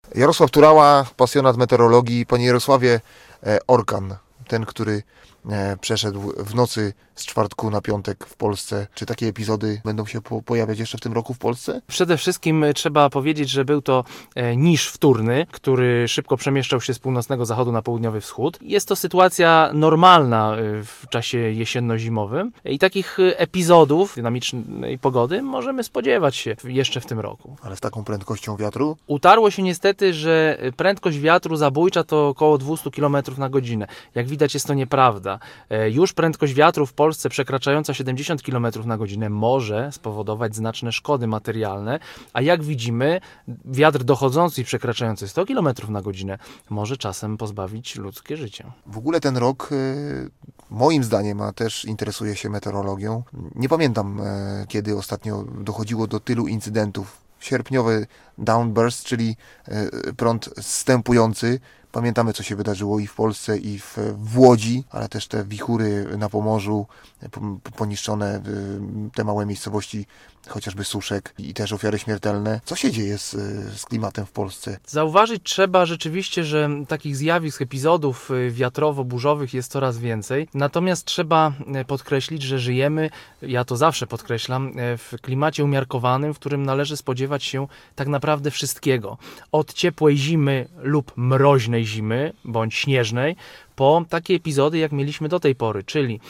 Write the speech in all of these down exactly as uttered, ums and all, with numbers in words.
Jarosław Turała, pasjonat meteorologii. Panie Jarosławie, orkan, ten, który przeszedł w nocy z czwartku na piątek w Polsce. Czy takie epizody będą się po- pojawiać jeszcze w tym roku w Polsce? Przede wszystkim trzeba powiedzieć, że był to niż wtórny, który szybko przemieszczał się z północnego zachodu na południowy wschód. Jest to sytuacja normalna w czasie jesienno-zimowym i takich epizodów dynamicznej pogody możemy spodziewać się jeszcze w tym roku. Ale z taką prędkością wiatru? Utarło się niestety, że prędkość wiatru zabójcza to około dwieście kilometrów na godzinę. Jak widać, jest to nieprawda. Już prędkość wiatru w Polsce przekraczająca siedemdziesiąt kilometrów na godzinę może spowodować znaczne szkody materialne, a jak widzimy, wiatr dochodzący i przekraczający sto kilometrów na godzinę może czasem pozbawić ludzkie życie. W ogóle ten rok, y, moim zdaniem, a też interesuje się meteorologią. Nie pamiętam, y, kiedy ostatnio dochodziło do tylu incydentów. Sierpniowy downburst, czyli y, prąd zstępujący. Pamiętamy, co się wydarzyło i w Polsce, i w, w Łodzi, ale też te wichury na Pomorzu, poniszczone te małe miejscowości, chociażby Suszek, i też ofiary śmiertelne. Co się dzieje z, z klimatem w Polsce? Zauważyć trzeba rzeczywiście, że takich zjawisk, epizodów wiatrowo-burzowych jest coraz więcej. Natomiast trzeba podkreślić, że żyjemy, ja to zawsze podkreślam, w klimacie umiarkowanym, w którym należy spodziewać się tak naprawdę wszystkiego. Od ciepłej zimy lub mroźnej zimy, bądź śnieżnej, po takie epizody, jak mieliśmy do tej pory, czyli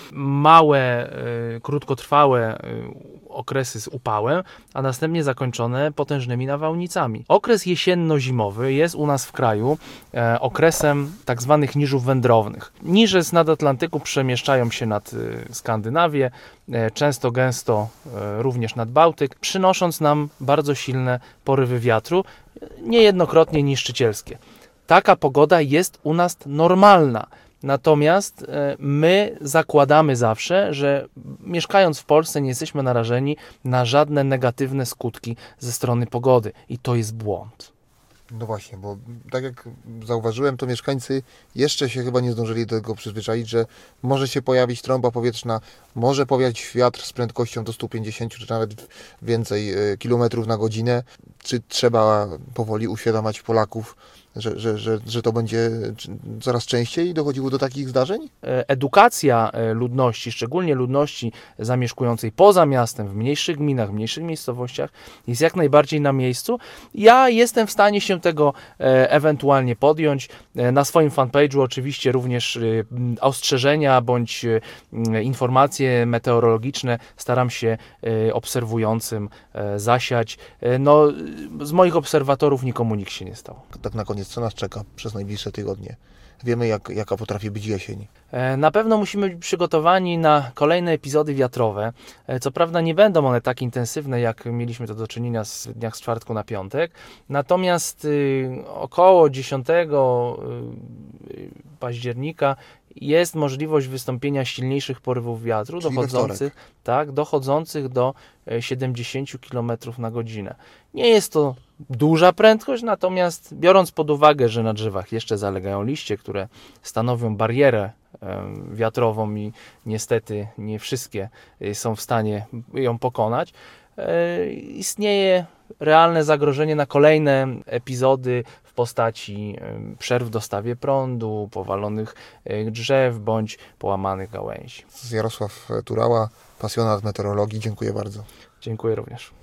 małe, y, krótkotrwałe y, okresy z upałem, a następnie zakończone potężnymi nawałnicami. Okres jesienno-zimowy jest u nas w kraju e, okresem tak zwanych niżów wędrownych. Niże z nadatlantyku przemieszczają się nad y, Skandynawię, e, często gęsto e, również nad Bałtyk, przynosząc nam bardzo silne porywy wiatru, niejednokrotnie niszczycielskie. Taka pogoda jest u nas normalna. Natomiast my zakładamy zawsze, że mieszkając w Polsce nie jesteśmy narażeni na żadne negatywne skutki ze strony pogody. I to jest błąd. No właśnie, bo tak jak zauważyłem, to mieszkańcy jeszcze się chyba nie zdążyli do tego przyzwyczaić, że może się pojawić trąba powietrzna, może powiać wiatr z prędkością do stu pięćdziesięciu czy nawet więcej kilometrów na godzinę. Czy trzeba powoli uświadamiać Polaków, że, że, że, że to będzie coraz częściej dochodziło do takich zdarzeń? Edukacja ludności, szczególnie ludności zamieszkującej poza miastem, w mniejszych gminach, w mniejszych miejscowościach, jest jak najbardziej na miejscu. Ja jestem w stanie się tego ewentualnie podjąć. Na swoim fanpage'u oczywiście również ostrzeżenia bądź informacje meteorologiczne staram się obserwującym zasiać. No, z moich obserwatorów nikomu nikt się nie stał. Tak na koniec, co nas czeka przez najbliższe tygodnie? Wiemy, jak, jaka potrafi być jesień. Na pewno musimy być przygotowani na kolejne epizody wiatrowe. Co prawda nie będą one tak intensywne, jak mieliśmy to do czynienia z dniach z czwartku na piątek. Natomiast y, około dziesiątego października jest możliwość wystąpienia silniejszych porywów wiatru, Czyli dochodzących, tak, dochodzących do siedemdziesięciu kilometrów na godzinę. Nie jest to duża prędkość, natomiast biorąc pod uwagę, że na drzewach jeszcze zalegają liście, które stanowią barierę wiatrową i niestety nie wszystkie są w stanie ją pokonać, istnieje realne zagrożenie na kolejne epizody w postaci przerw w dostawie prądu, powalonych drzew bądź połamanych gałęzi. Jarosław Turała, pasjonat meteorologii. Dziękuję bardzo. Dziękuję również.